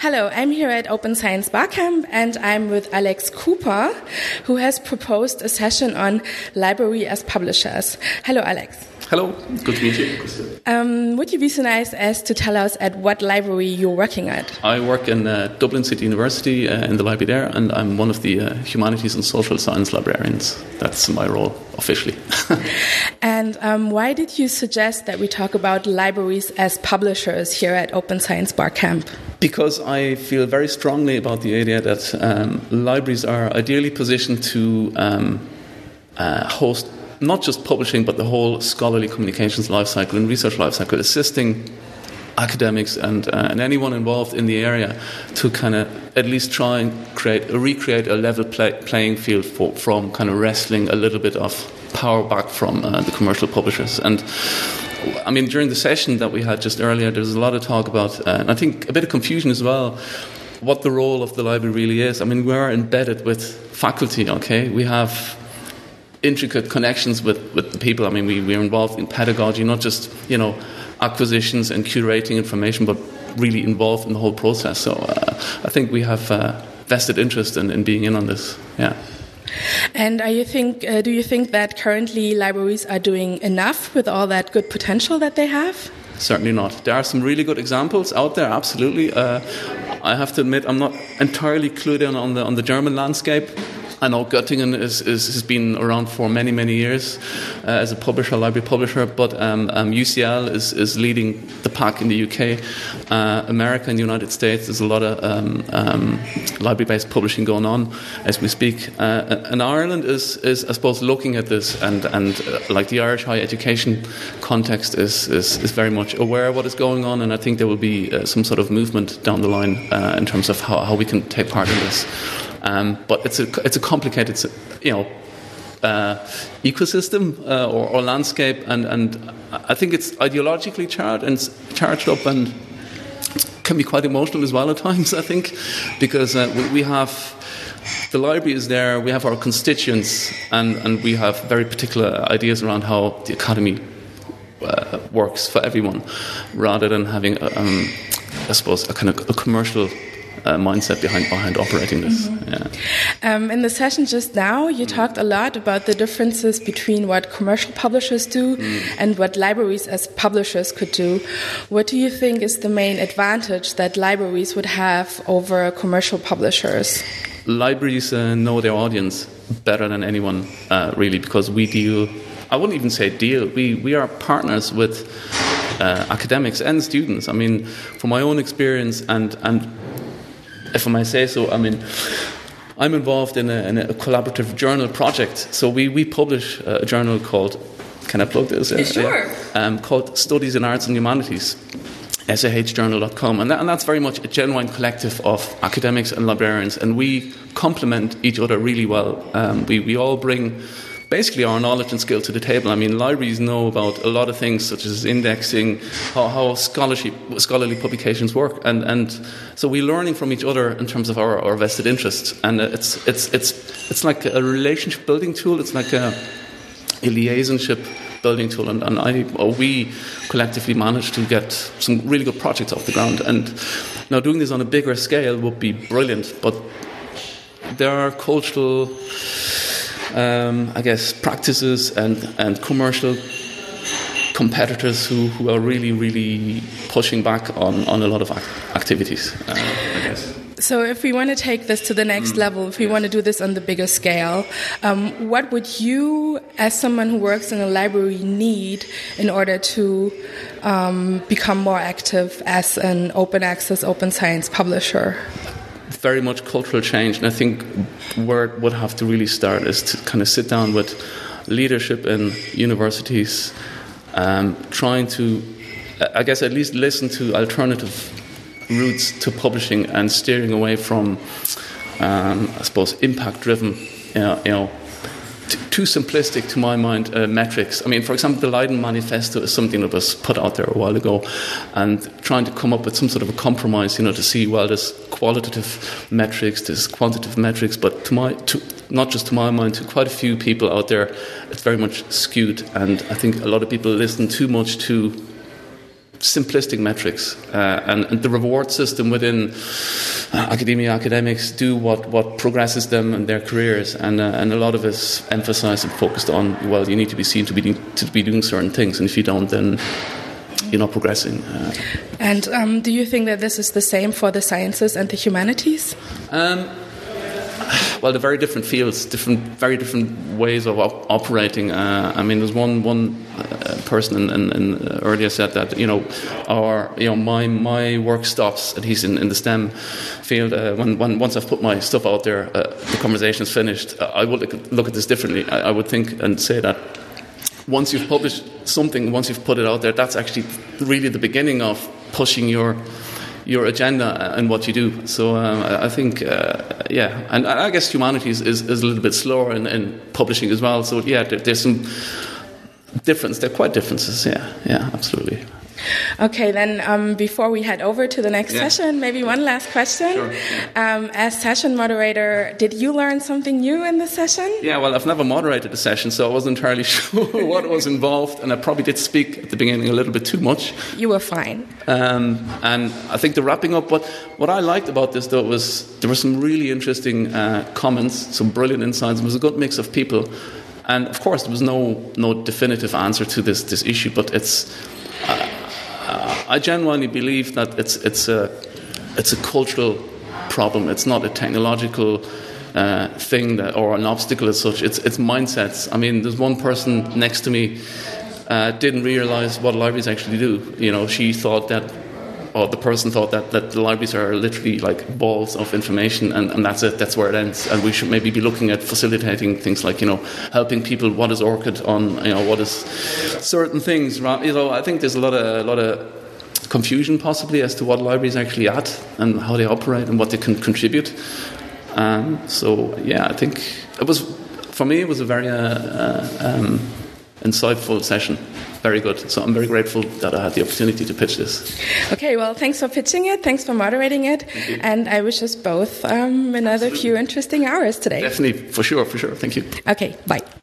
Hello, I'm here at Open Science Barcamp and I'm with Alex Cooper, who has proposed a session on library as publishers. Hello, Alex. Hello, good to meet you. Would you be so nice as to tell us at what library you're working at? I work in Dublin City University in the library there, and I'm one of the humanities and social science librarians. That's my role officially. And why did you suggest that we talk about libraries as publishers here at Open Science Barcamp? Because I feel very strongly about the idea that libraries are ideally positioned to host not just publishing, but the whole scholarly communications lifecycle and research lifecycle, assisting academics and anyone involved in the area to kind of at least try and recreate a level playing field from kind of wresting a little bit of power back from the commercial publishers. And I mean, during the session that we had just earlier, there's a lot of talk about, and I think a bit of confusion as well, what the role of the library really is. I mean, we're embedded with faculty, okay? We have intricate connections with the people. I mean, we're involved in pedagogy, not just, acquisitions and curating information, but really involved in the whole process. So I think we have vested interest in being in on this, yeah. And do you think that currently libraries are doing enough with all that good potential that they have? Certainly not. There are some really good examples out there, absolutely. I have to admit, I'm not entirely clued in on the German landscape. I know Göttingen has been around for many, many years as a library publisher, but UCL is leading the pack in the UK. America and the United States, there's a lot of library-based publishing going on as we speak. And Ireland is, I suppose, looking at this, and like the Irish higher education context is very much aware of what is going on, and I think there will be some sort of movement down the line in terms of how we can take part in this. But it's a complicated, ecosystem or landscape, and I think it's ideologically charged up and can be quite emotional as well at times. I think because we have the library is there, we have our constituents, and we have very particular ideas around how the academy works for everyone, rather than having, I suppose, a kind of a commercial mindset behind operating this. Mm-hmm. Yeah. In the session just now, you talked a lot about the differences between what commercial publishers do and what libraries as publishers could do. What do you think is the main advantage that libraries would have over commercial publishers? Libraries know their audience better than anyone, really, because we deal, I wouldn't even say deal, we are partners with academics and students. I mean, from my own experience and if I may say so, I mean, I'm involved in a collaborative journal project. So we publish a journal called, can I plug this? Sure. Called Studies in Arts and Humanities, sahjournal.com. And that's very much a genuine collective of academics and librarians. And we complement each other really well. We all bring basically our knowledge and skill to the table. I mean, libraries know about a lot of things such as indexing, how scholarly publications work, and so we're learning from each other in terms of our vested interests. And it's like a relationship building tool. It's like a liaisonship building tool, and we collectively managed to get some really good projects off the ground. And now doing this on a bigger scale would be brilliant, but there are cultural practices and commercial competitors who are really, really pushing back on a lot of activities, I guess. So if we want to take this to the next level, if we want to do this on the bigger scale, what would you, as someone who works in a library, need in order to become more active as an open access, open science publisher? Very much cultural change, and I think where it would have to really start is to kind of sit down with leadership in universities, trying to, I guess, at least listen to alternative routes to publishing and steering away from, I suppose, impact-driven, too simplistic to my mind metrics. I mean, for example, the Leiden Manifesto is something that was put out there a while ago, and trying to come up with some sort of a compromise, to see, well, there's qualitative metrics, there's quantitative metrics, but not just to my mind, to quite a few people out there, it's very much skewed, and I think a lot of people listen too much to simplistic metrics, and the reward system within academics do what progresses them in their careers, and a lot of it's emphasised and focused on, well, you need to be seen to be doing certain things, and if you don't, then you're not progressing. And do you think that this is the same for the sciences and the humanities? Well, they're very different fields, very different ways of operating. I mean, there's one person in earlier said that my work stops, and he's in the STEM field. Once I've put my stuff out there, the conversation is finished. I would look at this differently. I would think and say that once you've published something, once you've put it out there, that's actually really the beginning of pushing your agenda and what you do. So I think, and I guess humanities is a little bit slower in publishing as well. So there's some difference. There are quite differences. Yeah, absolutely. Okay, then before we head over to the next session, maybe one last question. Sure. As session moderator, did you learn something new in the session? Yeah, well, I've never moderated a session, so I wasn't entirely sure what was involved, and I probably did speak at the beginning a little bit too much. You were fine. And I think the wrapping up, what I liked about this, though, was there were some really interesting comments, some brilliant insights. It was a good mix of people. And, of course, there was no definitive answer to this issue, but it's... I genuinely believe that it's a cultural problem. It's not a technological thing or an obstacle as such. It's mindsets. I mean, there's one person next to me didn't realise what libraries actually do. She thought that, or the person thought that the libraries are literally like balls of information, and that's it. That's where it ends. And we should maybe be looking at facilitating things like helping people. What is ORCID on? What is certain things? I think there's a lot of confusion possibly as to what libraries are actually at and how they operate and what they can contribute. I think it was a very insightful session. Very good. So I'm very grateful that I had the opportunity to pitch this. Okay, well, thanks for pitching it. Thanks for moderating it. And I wish us both another few interesting hours today. Definitely, for sure. Thank you. Okay, bye.